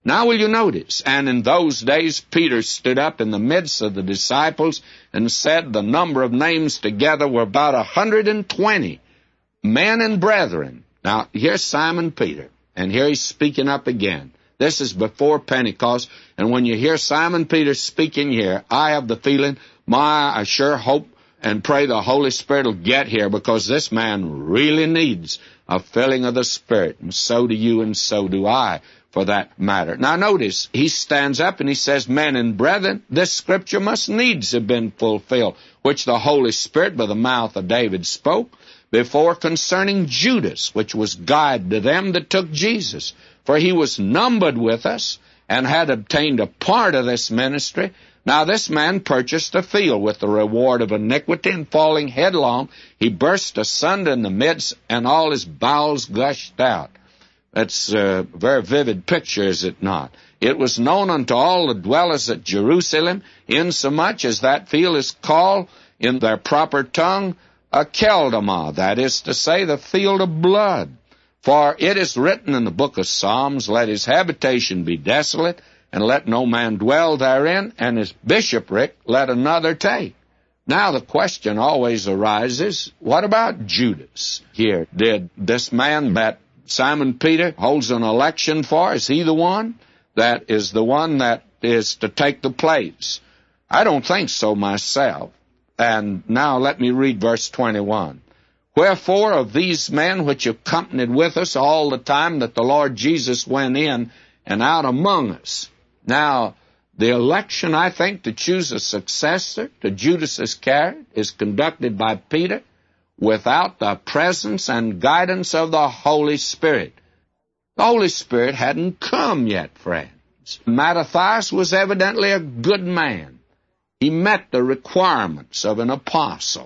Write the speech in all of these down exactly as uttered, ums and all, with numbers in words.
Now will you notice, and in those days Peter stood up in the midst of the disciples and said the number of names together were about a hundred and twenty, men and brethren. Now here's Simon Peter, and here he's speaking up again. This is before Pentecost, and when you hear Simon Peter speaking here, I have the feeling, my, I sure hope and pray the Holy Spirit will get here, because this man really needs a filling of the Spirit, and so do you and so do I, for that matter. Now notice, he stands up and he says, men and brethren, this scripture must needs have been fulfilled, which the Holy Spirit by the mouth of David spoke before concerning Judas, which was guide to them that took Jesus. For he was numbered with us, and had obtained a part of this ministry. Now this man purchased a field with the reward of iniquity, and falling headlong, he burst asunder in the midst, and all his bowels gushed out. That's a very vivid picture, is it not? It was known unto all the dwellers at Jerusalem, insomuch as that field is called in their proper tongue a Keldama, that is to say, the field of blood. For it is written in the book of Psalms, let his habitation be desolate, and let no man dwell therein, and his bishopric let another take. Now the question always arises, what about Judas here? Did this man that Simon Peter holds an election for, is he the one that is the one that is to take the place? I don't think so myself. And now let me read verse twenty-one. Wherefore of these men which accompanied with us all the time that the Lord Jesus went in and out among us. Now, the election, I think, to choose a successor to Judas Iscariot is conducted by Peter without the presence and guidance of the Holy Spirit. The Holy Spirit hadn't come yet, friends. Mattathias was evidently a good man. He met the requirements of an apostle.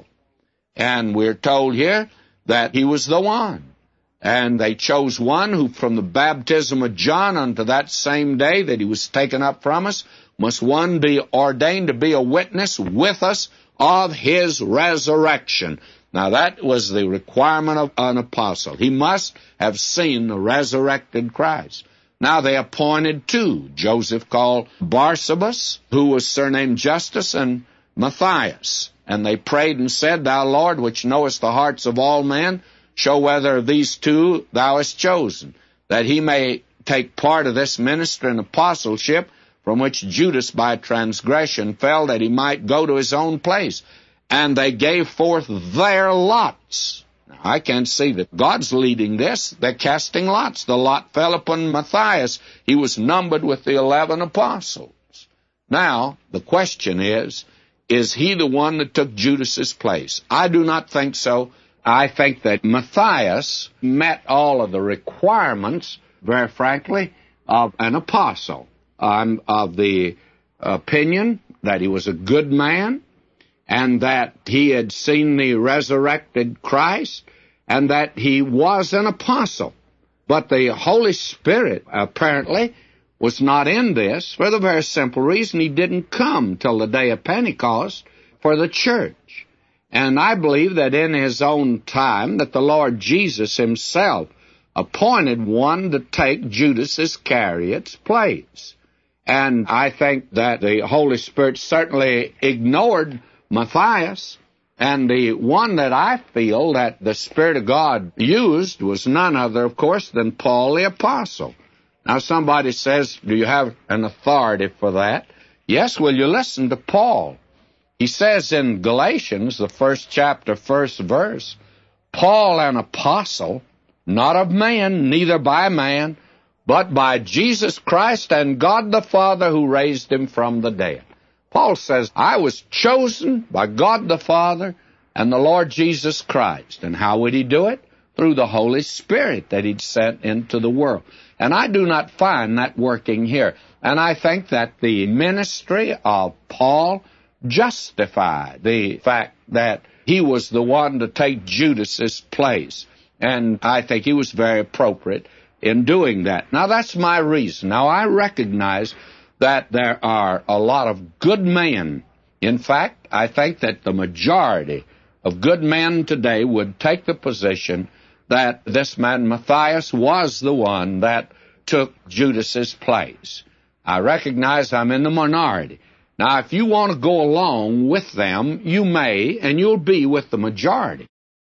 And we're told here that he was the one. And they chose one who from the baptism of John unto that same day that he was taken up from us, must one be ordained to be a witness with us of his resurrection. Now that was the requirement of an apostle. He must have seen the resurrected Christ. Now they appointed two, Joseph called Barsabas, who was surnamed Justus, and Matthias. And they prayed and said, Thou, Lord, which knowest the hearts of all men, show whether of these two thou hast chosen, that he may take part of this ministry and apostleship, from which Judas by transgression fell, that he might go to his own place. And they gave forth their lots. Now, I can't see that God's leading this. They're casting lots. The lot fell upon Matthias. He was numbered with the eleven apostles. Now, the question is, is he the one that took Judas's place? I do not think so. I think that Matthias met all of the requirements, very frankly, of an apostle. I'm of the opinion that he was a good man, and that he had seen the resurrected Christ, and that he was an apostle. But the Holy Spirit, apparently, was not in this for the very simple reason he didn't come till the day of Pentecost for the church. And I believe that in his own time that the Lord Jesus himself appointed one to take Judas Iscariot's place. And I think that the Holy Spirit certainly ignored Matthias, and the one that I feel that the Spirit of God used was none other, of course, than Paul the Apostle. Now somebody says, do you have an authority for that? Yes, will you listen to Paul? He says in Galatians, the first chapter, first verse, Paul an apostle, not of man, neither by man, but by Jesus Christ and God the Father who raised him from the dead. Paul says, I was chosen by God the Father and the Lord Jesus Christ. And how would he do it? Through the Holy Spirit that he'd sent into the world. And I do not find that working here. And I think that the ministry of Paul justified the fact that he was the one to take Judas's place. And I think he was very appropriate in doing that. Now, that's my reason. Now, I recognize that there are a lot of good men. In fact, I think that the majority of good men today would take the position that this man Matthias was the one that took Judas's place. I recognize I'm in the minority. Now, if you want to go along with them, you may, and you'll be with the majority.